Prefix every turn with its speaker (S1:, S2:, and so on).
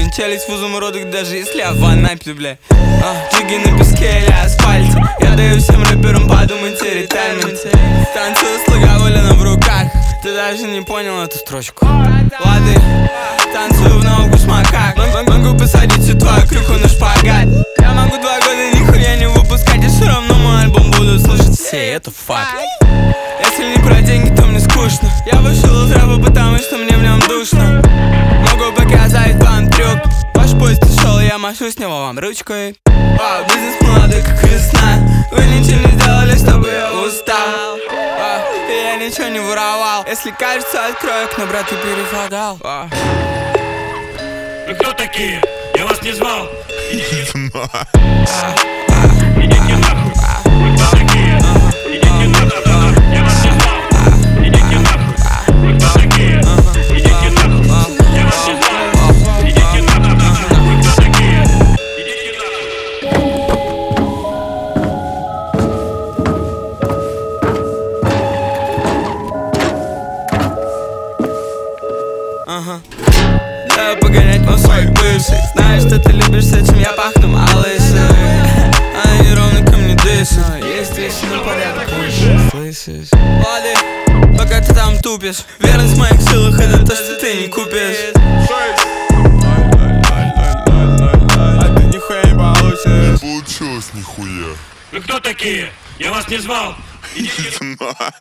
S1: Челюсть в изумрудах, даже если я в Анапе, бля. Джиги на песке или асфальте. Я даю всем рэперам подумать о ретайменте. Танцую с логоволином в руках. Ты даже не понял эту строчку. Лады, танцую в ногу с макак. Могу посадить всю твою крюху на шпагат. Я могу 2 года нихуя не выпускать, и все равно мой альбом будут слушать все, это факт. Если не про деньги, то мне скучно. Я вышел из рэпа, потому что мне в нем душно. Могу показать вам трюк. Ваш поезд ушел, я машу с него вам ручкой. Бизнес молодой, как весна. Вы ничего не сделали, чтобы я устал. Я ничего не воровал. Если кажется, открою окно, брат, ты перефагал.
S2: Вы кто такие? Я вас не звал. Идите нахуй. Вы кто такие? Идите нахуй. Я вас не звал. Идите нахуй. Вы кто такие? Идите нахуй. Я вас не звал. Идите нахуй. Вы кто такие? Идите
S1: нахуй. Давай погонять по своих бывших. Знаешь, что ты любишь, с этим я пахну малышей. Они ровно ко мне дышат. Есть вещи на порядок выше. Слышишь? Лады, пока ты там тупишь. Верность в моих силах, это то, что ты не купишь. А ты нихуя не получишь.
S3: Получилось нихуя.
S2: Вы кто такие? Я вас не звал. Идите